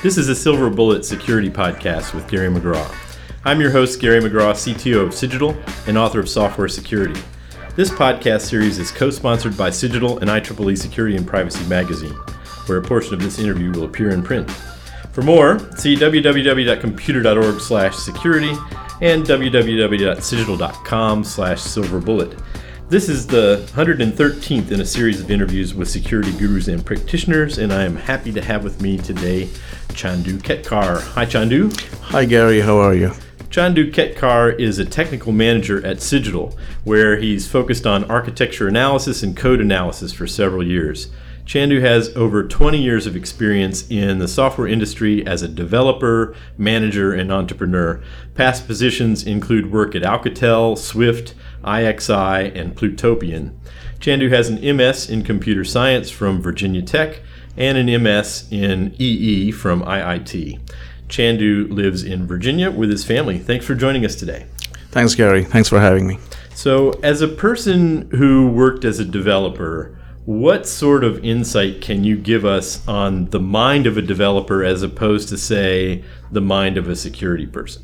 This is a Silver Bullet Security Podcast with Gary McGraw. I'm your host, Gary McGraw, CTO of Cigital and author of Software Security. This podcast series is co-sponsored by Cigital and IEEE Security and Privacy Magazine, where a portion of this interview will appear in print. For more, see www.computer.org/security and www.cigital.com/silverbullet. This is the 113th in a series of interviews with security gurus and practitioners, and I am happy to have with me today Chandu Ketkar. Hi, Chandu. Hi, Gary. How are you? Chandu Ketkar is a technical manager at Cigital, where he's focused on architecture analysis and code analysis for several years. Chandu has over 20 years of experience in the software industry as a developer, manager, and entrepreneur. Past positions include work at Alcatel, Swift, IXI, and Plutopian. Chandu has an MS in computer science from Virginia Tech and an MS in EE from IIT. Chandu lives in Virginia with his family. Thanks for joining us today. Thanks, Gary. Thanks for having me. So, as a person who worked as a developer, what sort of insight can you give us on the mind of a developer as opposed to, say, the mind of a security person?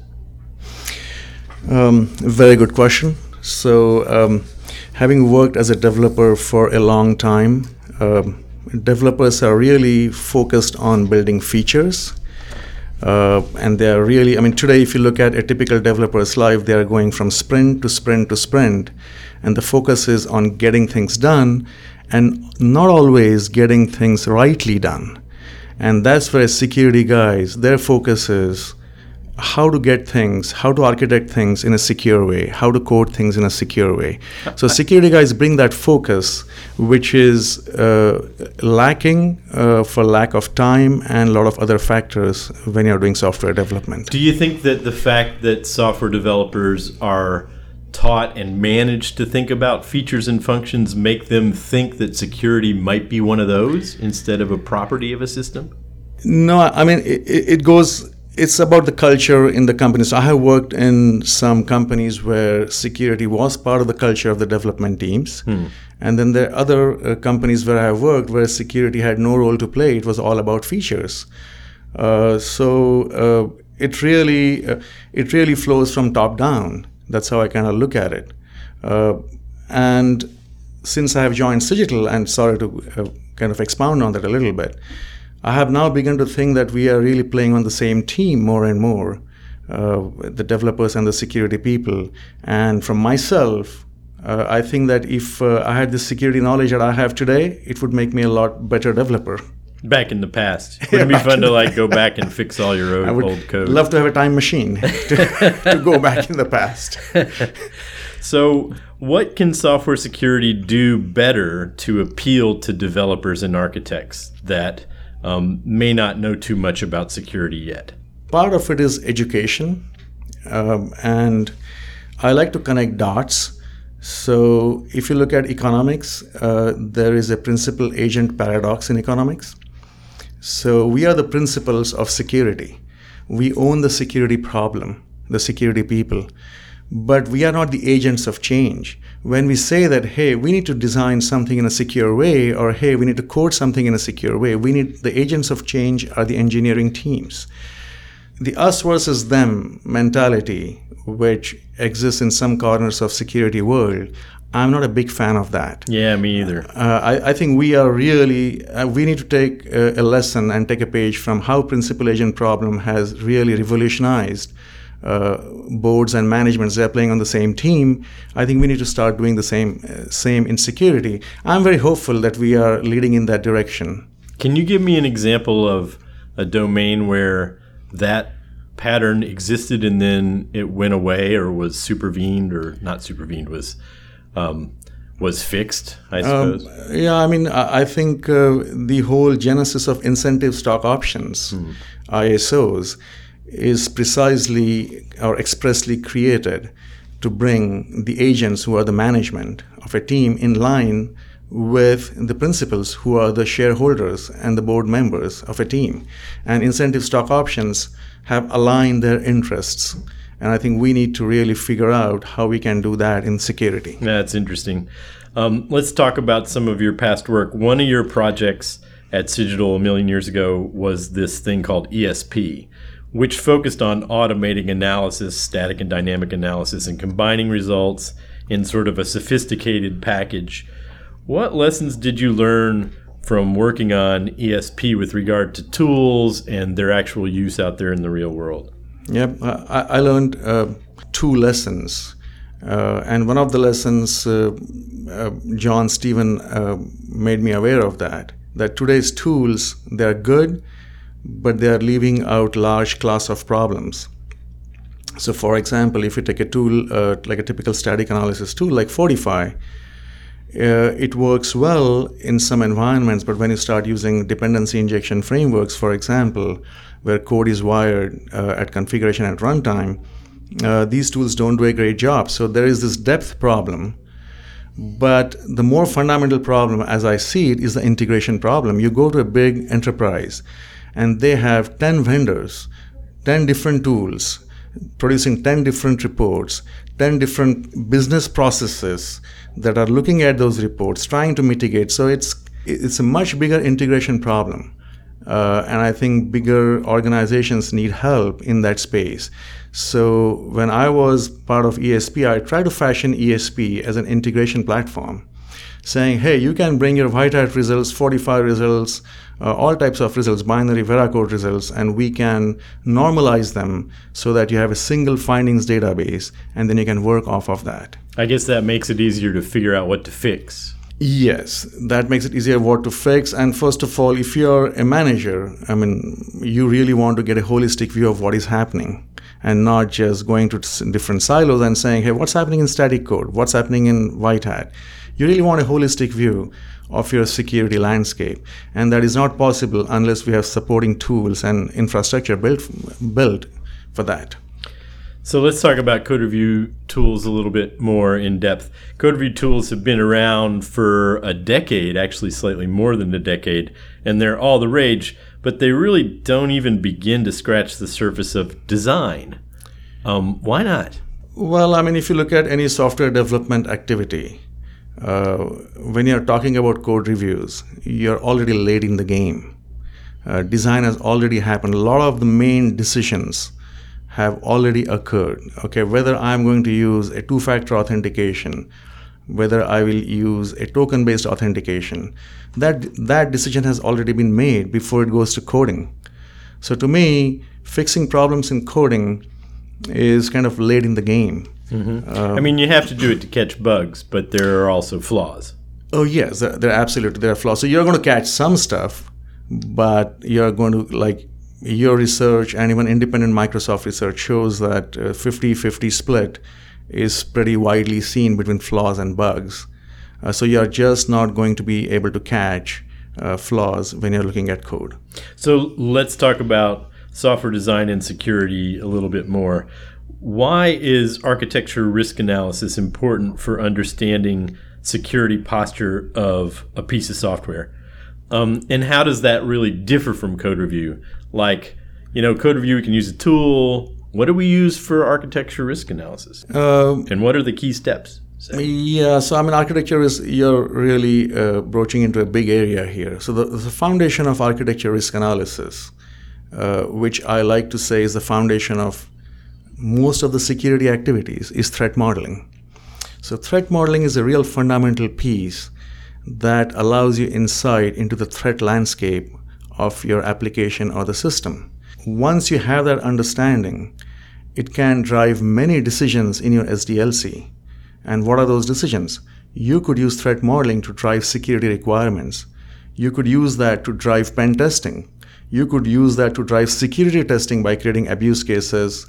Very good question. So, having worked as a developer for a long time, developers are really focused on building features. And they are really, today if you look at a typical developer's life, they are going from sprint to sprint to sprint. And the focus is on getting things done and not always getting things rightly done. And that's where security guys, their focus is how to get things, how to architect things in a secure way, how to code things in a secure way. So security guys bring that focus, which is lacking for lack of time and a lot of other factors when you're doing software development. Do you think that the fact that software developers are taught and managed to think about features and functions make them think that security might be one of those instead of a property of a system? No, it's about the culture in the company. So I have worked in some companies where security was part of the culture of the development teams. And then there are other companies where I have worked where security had no role to play. It was all about features. So it really flows from top down. That's how I kind of look at it. And since I have joined Cigital, and sorry to kind of expound on that a little bit, I have now begun to think that we are really playing on the same team more and more, the developers and the security people. And from myself, I think that if I had the security knowledge that I have today, it would make me a lot better developer. Back in the past. Wouldn't it be fun to go back and fix all your old code? Love to have a time machine to go back in the past. So what can software security do better to appeal to developers and architects that may not know too much about security yet? Part of it is education. And I like to connect dots. So if you look at economics, there is a principal-agent paradox in economics. So we are the principals of security. We own the security problem, the security people, but we are not the agents of change. When we say that, hey, we need to design something in a secure way, or hey, we need to code something in a secure way, the agents of change are the engineering teams. The us versus them mentality, which exists in some corners of security world, I'm not a big fan of that. Yeah, me either. I think we are really, we need to take a lesson and take a page from how principal agent problem has really revolutionized boards and managements. They're playing on the same team. I think we need to start doing the same in security. I'm very hopeful that we are leading in that direction. Can you give me an example of a domain where that pattern existed and then it went away or was supervened, or not supervened, was fixed, I suppose? I think the whole genesis of incentive stock options, ISOs, is precisely or expressly created to bring the agents who are the management of a team in line with the principals who are the shareholders and the board members of a team. And incentive stock options have aligned their interests. And I think we need to really figure out how we can do that in security. That's interesting. Let's talk about some of your past work. One of your projects at Cigital a million years ago was this thing called ESP, which focused on automating analysis, static and dynamic analysis, and combining results in sort of a sophisticated package. What lessons did you learn from working on ESP with regard to tools and their actual use out there in the real world? Yep, I learned 2 lessons. And one of the lessons, John Stephen made me aware of that today's tools, they're good, but they are leaving out large class of problems. So for example, if you take a tool like a typical static analysis tool like Fortify, it works well in some environments, but when you start using dependency injection frameworks, for example, where code is wired at configuration at runtime, these tools don't do a great job. So there is this depth problem. But the more fundamental problem, as I see it, is the integration problem. You go to a big enterprise, and they have 10 vendors, 10 different tools, producing 10 different reports, 10 different business processes that are looking at those reports, trying to mitigate. So it's a much bigger integration problem. And I think bigger organizations need help in that space. So when I was part of ESP, I tried to fashion ESP as an integration platform, saying, hey, you can bring your white hat results, Fortify results, all types of results, binary Veracode results, and we can normalize them so that you have a single findings database, and then you can work off of that. I guess that makes it easier to figure out what to fix. Yes, that makes it easier what to fix. And first of all, if you're a manager, you really want to get a holistic view of what is happening and not just going to different silos and saying, hey, what's happening in static code? What's happening in white hat? You really want a holistic view of your security landscape. And that is not possible unless we have supporting tools and infrastructure built for that. So let's talk about code review tools a little bit more in depth. Code review tools have been around for a decade, actually slightly more than a decade, and they're all the rage, but they really don't even begin to scratch the surface of design. Why not? Well, if you look at any software development activity, when you're talking about code reviews, you're already late in the game. Design has already happened. A lot of the main decisions have already occurred. Okay, whether I'm going to use a two-factor authentication, whether I will use a token-based authentication, that decision has already been made before it goes to coding. So to me, fixing problems in coding is kind of late in the game. Mm-hmm. You have to do it to catch bugs, but there are also flaws. Oh yes, there are flaws. So you're going to catch some stuff, but you're going to, your research and even independent Microsoft research shows that 50-50 split is pretty widely seen between flaws and bugs. So you're just not going to be able to catch flaws when you're looking at code. So let's talk about software design and security a little bit more. Why is architecture risk analysis important for understanding security posture of a piece of software? And how does that really differ from code review? Code review, we can use a tool. What do we use for architecture risk analysis? And what are the key steps? Yeah, so architecture is, you're really broaching into a big area here. So the foundation of architecture risk analysis, which I like to say is the foundation of most of the security activities, is threat modeling. So threat modeling is a real fundamental piece that allows you insight into the threat landscape of your application or the system. Once you have that understanding, it can drive many decisions in your SDLC. And what are those decisions? You could use threat modeling to drive security requirements. You could use that to drive pen testing. You could use that to drive security testing by creating abuse cases,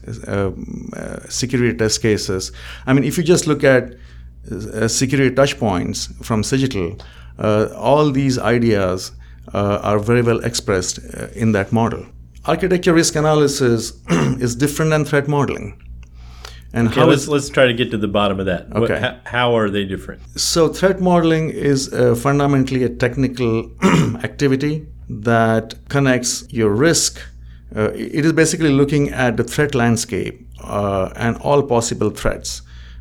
security test cases. If you just look at security touch points from Cigital, all these ideas are very well expressed in that model. Architecture risk analysis is different than threat modeling. And okay, let's try to get to the bottom of that. Okay. How are they different? So threat modeling is fundamentally a technical activity that connects your risk. It is basically looking at the threat landscape and all possible threats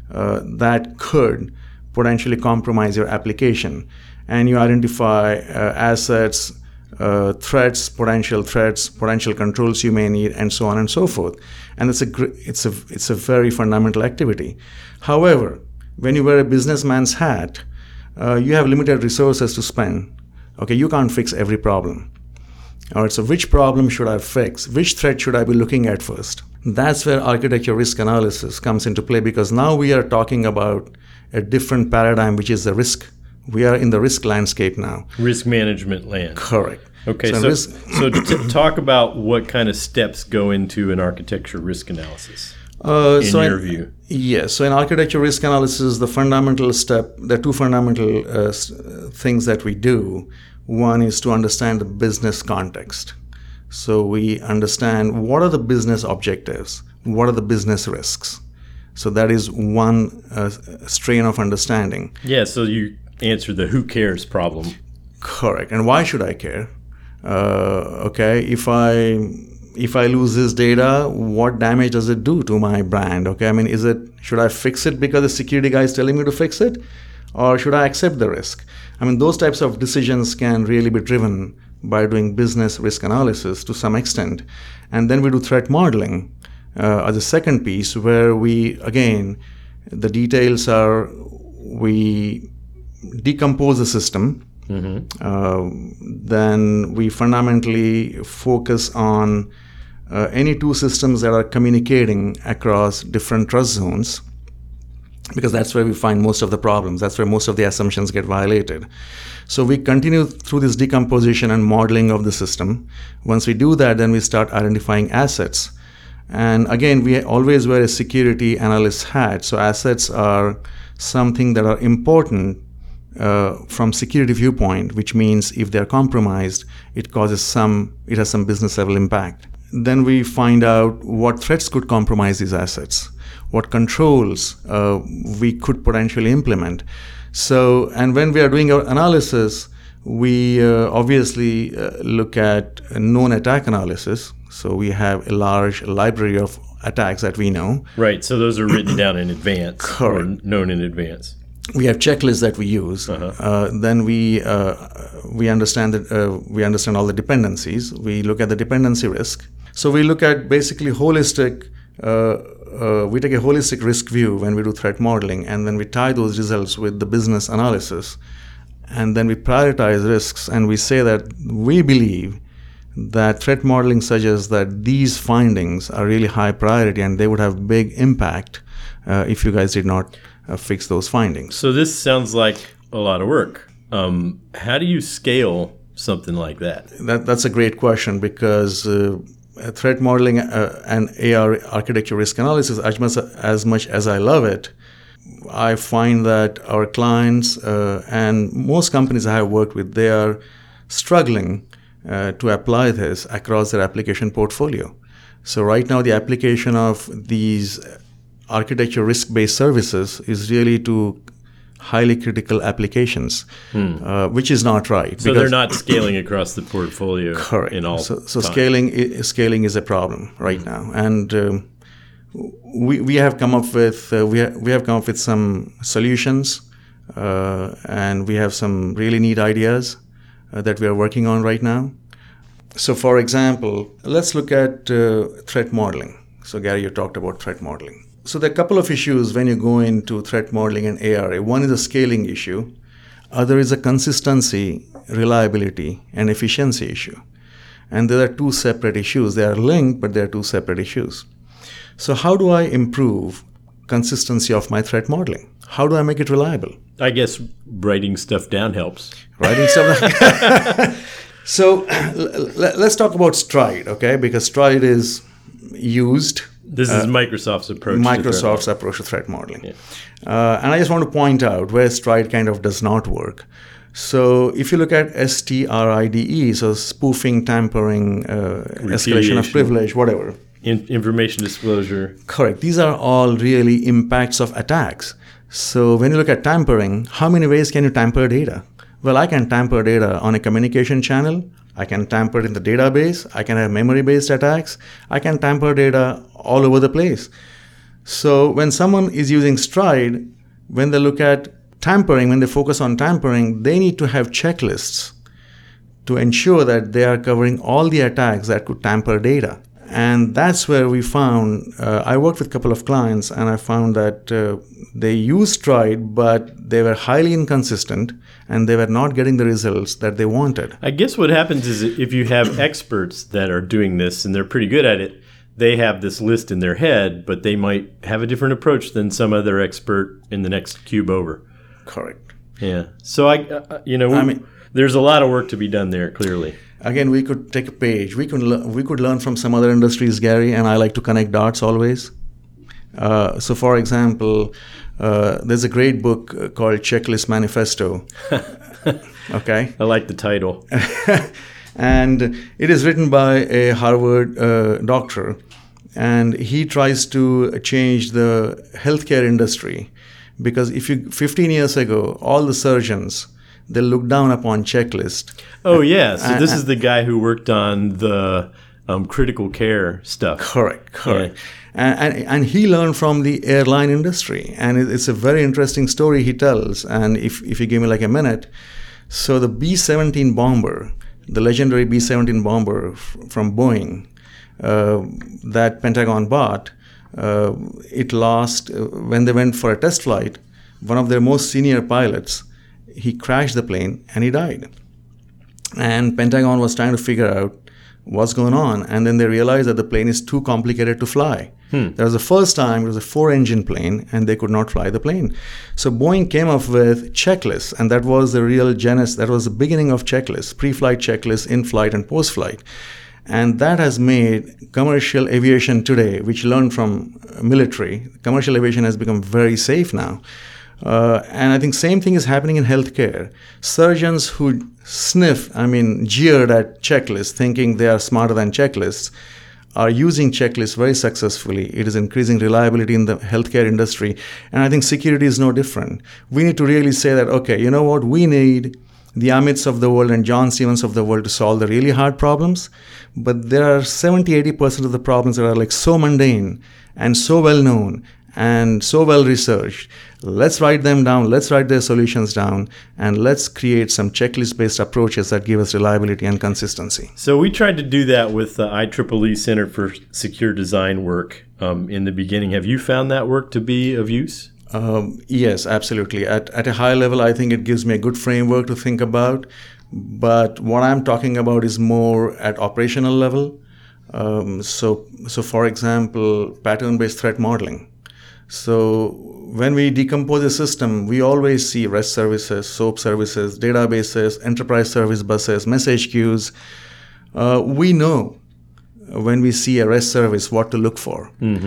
that could potentially compromise your application. And you identify assets, threats, potential controls you may need, and so on and so forth. And it's a very fundamental activity. However, when you wear a businessman's hat, you have limited resources to spend. Okay, you can't fix every problem. All right, so which problem should I fix? Which threat should I be looking at first? That's where architecture risk analysis comes into play, because now we are talking about a different paradigm, which is the risk. We are in the risk landscape now. Risk management land. Correct. Okay, so talk about what kind of steps go into an architecture risk analysis in your view. Yes. So in architecture risk analysis, the are two fundamental things that we do. One is to understand the business context. So we understand what are the business objectives, what are the business risks. So that is one strain of understanding. Yeah, so you answer the who cares problem. Correct. And why should I care? Okay, if I lose this data, what damage does it do to my brand? Okay, I mean, should I fix it because the security guy is telling me to fix it? Or should I accept the risk? I mean, those types of decisions can really be driven by doing business risk analysis to some extent. And then we do threat modeling as a second piece, where the details are, we decompose the system. Then we fundamentally focus on any two systems that are communicating across different trust zones, because that's where we find most of the problems. That's where most of the assumptions get violated. So we continue through this decomposition and modeling of the system. Once we do that, then we start identifying assets. And again, we always wear a security analyst hat. So assets are something that are important from security viewpoint, which means if they're compromised, it has some business level impact. Then we find out what threats could compromise these assets, what controls we could potentially implement. So, and when we are doing our analysis, we obviously look at known attack analysis. So we have a large library of attacks that we know. Right. So those are written down in advance. Correct. Or known in advance. We have checklists that we use. Then we understand that we understand all the dependencies. We look at the dependency risk. So we look at basically holistic. We take a holistic risk view when we do threat modeling, and then we tie those results with the business analysis, and then we prioritize risks. And we say that we believe that threat modeling suggests that these findings are really high priority, and they would have big impact if you guys did not fix those findings. So this sounds like a lot of work. How do you scale something like that? That's a great question, because threat modeling and AR architecture risk analysis, as much as I love it, I find that our clients and most companies I have worked with, they are struggling to apply this across their application portfolio. So right now, the application of these architecture risk-based services is really to highly critical applications, which is not right. So they're not scaling across the portfolio. Correct. In all. So scaling is a problem right now, and we have come up with some solutions, and we have some really neat ideas that we are working on right now. So, for example, let's look at threat modeling. So, Gary, you talked about threat modeling. So there are a couple of issues when you go into threat modeling and ARA. One is a scaling issue. Other is a consistency, reliability, and efficiency issue. And there are two separate issues. They are linked, but they are two separate issues. So how do I improve consistency of my threat modeling? How do I make it reliable? I guess writing stuff down helps. Writing stuff down. So let's talk about Stride, okay? Because Stride is used. This is Microsoft's approach to threat modeling. Yeah. And I just want to point out where Stride kind of does not work. So if you look at STRIDE, so spoofing, tampering, escalation of privilege, whatever. Information disclosure. Correct. These are all really impacts of attacks. So when you look at tampering, how many ways can you tamper data? Well, I can tamper data on a communication channel. I can tamper it in the database. I can have memory-based attacks. I can tamper data all over the place. So when someone is using Stride, when they look at tampering, when they focus on tampering, they need to have checklists to ensure that they are covering all the attacks that could tamper data. And that's where we found, I worked with a couple of clients, and I found that they used Stride, but they were highly inconsistent, and they were not getting the results that they wanted. I guess what happens is if you have experts that are doing this and they're pretty good at it, they have this list in their head, but they might have a different approach than some other expert in the next cube over. Correct. Yeah. So there's a lot of work to be done there, clearly. Again, we could take a page. We could learn from some other industries, Gary, and I like to connect dots always. So, for example, there's a great book called Checklist Manifesto. Okay. I like the title. And it is written by a Harvard doctor, and he tries to change the healthcare industry, because 15 years ago, all the surgeons, they looked down upon checklist. Oh, yeah. So this is the guy who worked on the critical care stuff. Correct. Yeah. And he learned from the airline industry. And it's a very interesting story he tells. And if you give me like a minute. So the B-17 bomber, the legendary B-17 bomber from Boeing, that Pentagon bought, it lost, when they went for a test flight, one of their most senior pilots, he crashed the plane and he died. And Pentagon was trying to figure out what's going on. And then they realized that the plane is too complicated to fly. That was the first time it was a 4-engine plane and they could not fly the plane. So Boeing came up with checklists, and that was the real genesis. That was the beginning of checklists, pre-flight checklists, in-flight and post-flight. And that has made commercial aviation today, which learned from military, commercial aviation has become very safe now. And I think same thing is happening in healthcare. Surgeons who jeered at checklists, thinking they are smarter than checklists, are using checklists very successfully. It is increasing reliability in the healthcare industry. And I think security is no different. We need to really say that, okay, you know what? We need the Amits of the world and John Stevens of the world to solve the really hard problems. But there are 70-80% of the problems that are like so mundane and so well known and so well researched. Let's write them down, let's write their solutions down, and let's create some checklist-based approaches that give us reliability and consistency. So we tried to do that with the IEEE Center for Secure Design work in the beginning. Have you found that work to be of use? Yes, absolutely. At a high level, I think it gives me a good framework to think about. But what I'm talking about is more at operational level. So for example, pattern-based threat modeling. So when we decompose a system, we always see REST services, SOAP services, databases, enterprise service buses, message queues. We know when we see a REST service what to look for.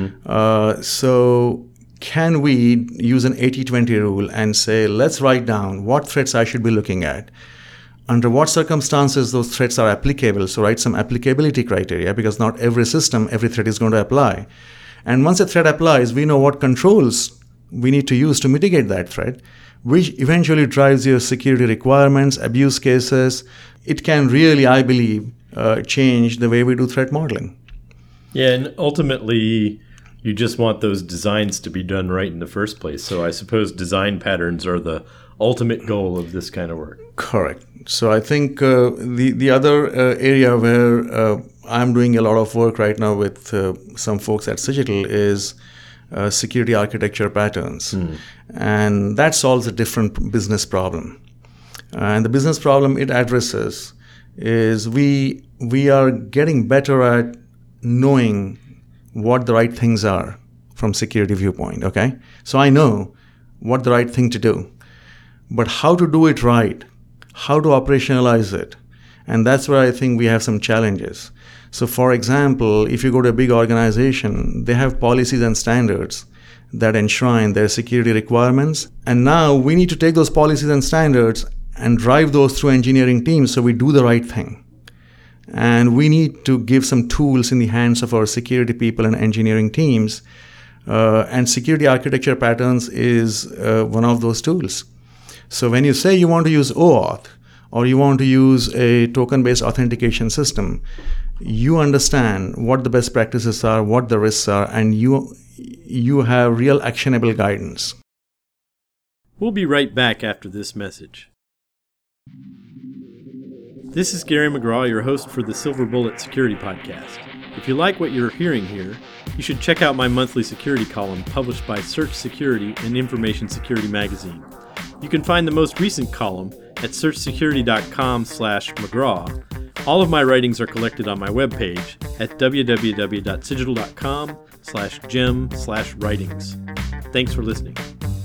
So can we use an 80-20 rule and say, let's write down what threats I should be looking at, under what circumstances those threats are applicable. So write some applicability criteria, because not every system, every threat is going to apply. And once a threat applies, we know what controls we need to use to mitigate that threat, which eventually drives your security requirements, abuse cases. It can really, I believe, change the way we do threat modeling. Yeah, and ultimately, you just want those designs to be done right in the first place. So I suppose design patterns are the ultimate goal of this kind of work. Correct. So I think the other area where I'm doing a lot of work right now with some folks at Cigital is security architecture patterns. And that solves a different business problem. And the business problem it addresses is we are getting better at knowing what the right things are from security viewpoint, okay? So I know what the right thing to do. But how to do it right, how to operationalize it, and that's where I think we have some challenges. So for example, if you go to a big organization, they have policies and standards that enshrine their security requirements. And now we need to take those policies and standards and drive those through engineering teams so we do the right thing. And we need to give some tools in the hands of our security people and engineering teams. And security architecture patterns is one of those tools. So when you say you want to use OAuth or you want to use a token-based authentication system, you understand what the best practices are, what the risks are, and you have real actionable guidance. We'll be right back after this message. This is Gary McGraw, your host for the Silver Bullet Security Podcast. If you like what you're hearing here, you should check out my monthly security column published by Search Security and Information Security Magazine. You can find the most recent column at searchsecurity.com/McGraw. All of my writings are collected on my webpage at www.cigital.com/gem/writings. Thanks for listening.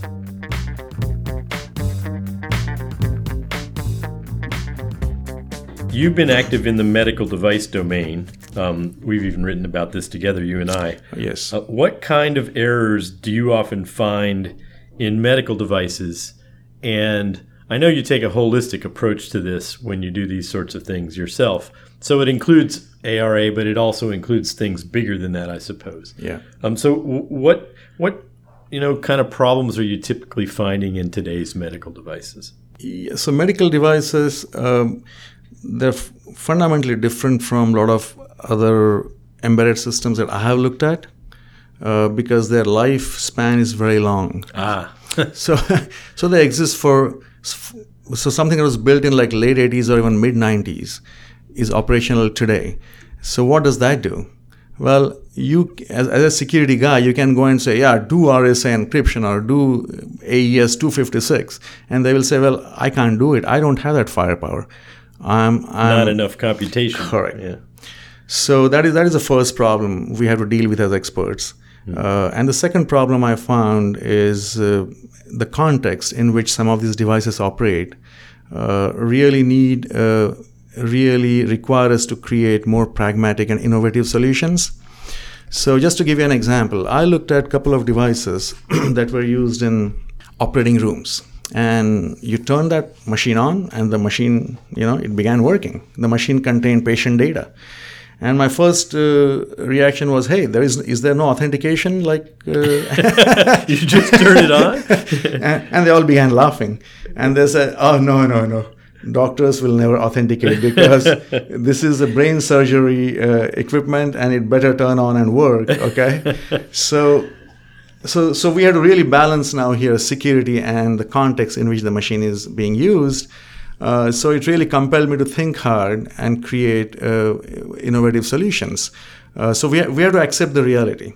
You've been active in the medical device domain. We've even written about this together, you and I. Yes. What kind of errors do you often find in medical devices? And I know you take a holistic approach to this when you do these sorts of things yourself. So it includes ARA, but it also includes things bigger than that, I suppose. Yeah. So what kind of problems are you typically finding in today's medical devices? Yeah, so medical devices, they're fundamentally different from a lot of other embedded systems that I have looked at because their lifespan is very long. So they exist so something that was built in like late 80s or even mid 90s is operational today. So what does that do? Well, you as a security guy, you can go and say, yeah, do RSA encryption or do AES 256. And they will say, well, I can't do it. I don't have that firepower. I'm not enough computation. Correct. Yeah. So that is the first problem we have to deal with as experts. And the second problem I found is the context in which some of these devices operate really require us to create more pragmatic and innovative solutions. So just to give you an example, I looked at a couple of devices that were used in operating rooms. And you turn that machine on and the machine, it began working. The machine contained patient data. And my first reaction was, hey, is there no authentication? You just turn it on? and they all began laughing. And they said, oh, no. Doctors will never authenticate because this is a brain surgery equipment and it better turn on and work, okay? So we had to really balance now here security and the context in which the machine is being used. So it really compelled me to think hard and create innovative solutions. So we have to accept the reality.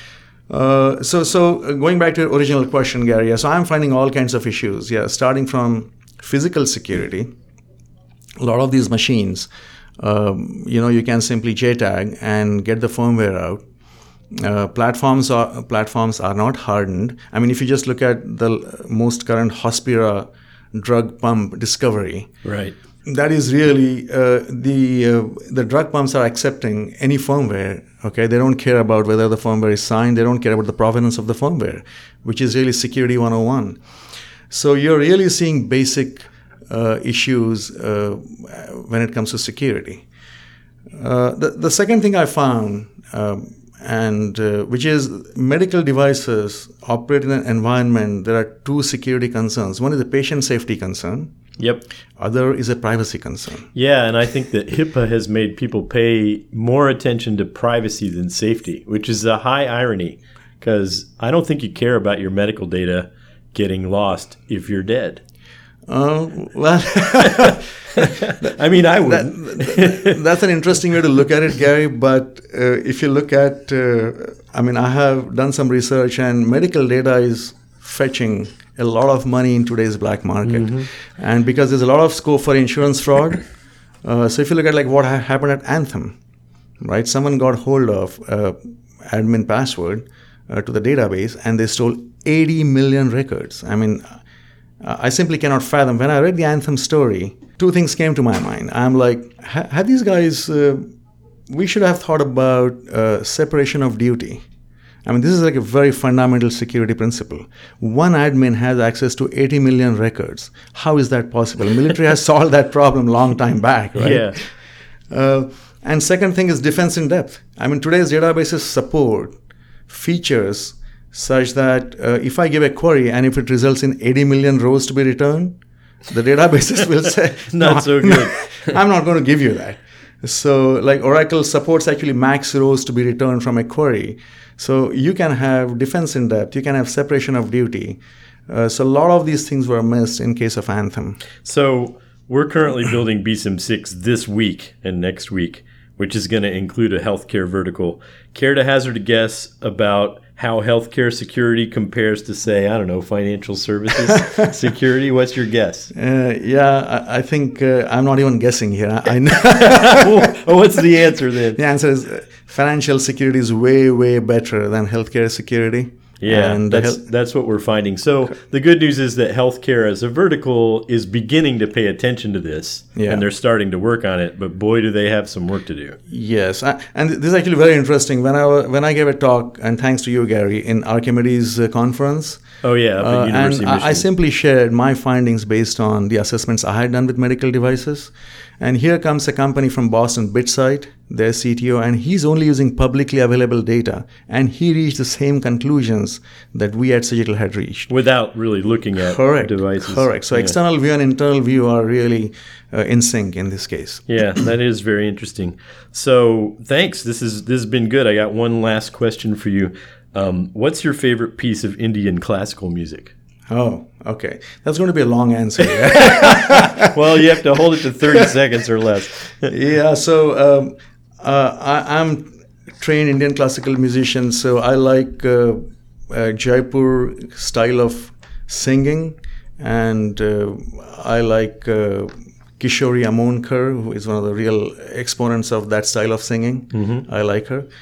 So going back to your original question, Gary, so I'm finding all kinds of issues. Yeah, starting from physical security. A lot of these machines, you can simply JTAG and get the firmware out. Platforms are not hardened. I mean, if you just look at the most current Hospira drug pump discovery, right? That is really the drug pumps are accepting any firmware. Okay, they don't care about whether the firmware is signed. They don't care about the provenance of the firmware, which is really security 101. So you're really seeing basic issues when it comes to security. The second thing I found. Which is medical devices operate in an environment. There are two security concerns. One is a patient safety concern. Yep. Other is a privacy concern. Yeah, and I think that HIPAA has made people pay more attention to privacy than safety, which is a high irony because I don't think you care about your medical data getting lost if you're dead. Well, I mean, I wouldn't. That's an interesting way to look at it, Gary. But if you look at, I have done some research, and medical data is fetching a lot of money in today's black market, and because there's a lot of scope for insurance fraud. So if you look at what happened at Anthem, right? Someone got hold of admin password to the database, and they stole 80 million records. I simply cannot fathom. When I read the Anthem story, two things came to my mind. I'm like, have these guys, we should have thought about separation of duty. This is like a very fundamental security principle. One admin has access to 80 million records. How is that possible? The military has solved that problem long time back, right? Yeah. And second thing is defense in depth. Today's databases support features such that if I give a query and if it results in 80 million rows to be returned, the databases will say, not so good. I'm not going to give you that. So Oracle supports actually max rows to be returned from a query. So you can have defense in depth, you can have separation of duty. So a lot of these things were missed in case of Anthem. So We're currently building BSIM 6 this week and next week, which is going to include a healthcare vertical. Care to hazard a guess about how healthcare security compares to, say, I don't know, financial services security? What's your guess? I think I'm not even guessing here. I know. Well, what's the answer then? The answer is financial security is way, way better than healthcare security. Yeah, and that's what we're finding. So the good news is that healthcare as a vertical is beginning to pay attention to this, and they're starting to work on it. But boy, do they have some work to do. Yes, and this is actually very interesting. When I gave a talk, and thanks to you, Gary, in Archimedes conference. Oh yeah, up at University of Michigan. I simply shared my findings based on the assessments I had done with medical devices. And here comes a company from Boston, BitSight, their CTO, and he's only using publicly available data. And he reached the same conclusions that we at Cigital had reached. Without really looking at devices. Correct. So external view and internal view are really in sync in this case. Yeah, that is very interesting. So thanks. This has been good. I got one last question for you. What's your favorite piece of Indian classical music? Oh, okay. That's going to be a long answer. Well, you have to hold it to 30 seconds or less. Yeah, so I'm trained Indian classical musician, so I like Jaipur style of singing, and I like Kishori Amonkar, who is one of the real exponents of that style of singing. Mm-hmm. I like her.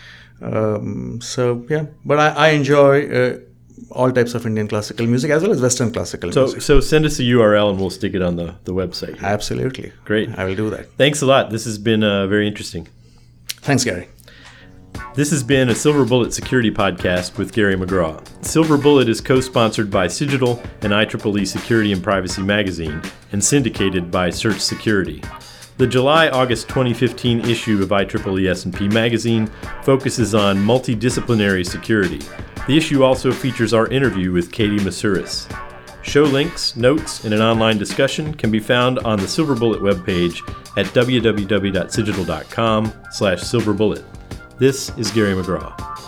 But I enjoy all types of Indian classical music as well as Western classical music. So send us a URL and we'll stick it on the website here. Absolutely. Great. I will do that. Thanks a lot. This has been very interesting. Thanks, Gary. This has been a Silver Bullet Security Podcast with Gary McGraw. Silver Bullet is co-sponsored by Cigital and IEEE Security and Privacy Magazine and syndicated by Search Security. The July-August 2015 issue of IEEE S&P Magazine focuses on multidisciplinary security. The issue also features our interview with Katie Masuris. Show links, notes, and an online discussion can be found on the Silver Bullet webpage at www.cigital.com/silverbullet. This is Gary McGraw.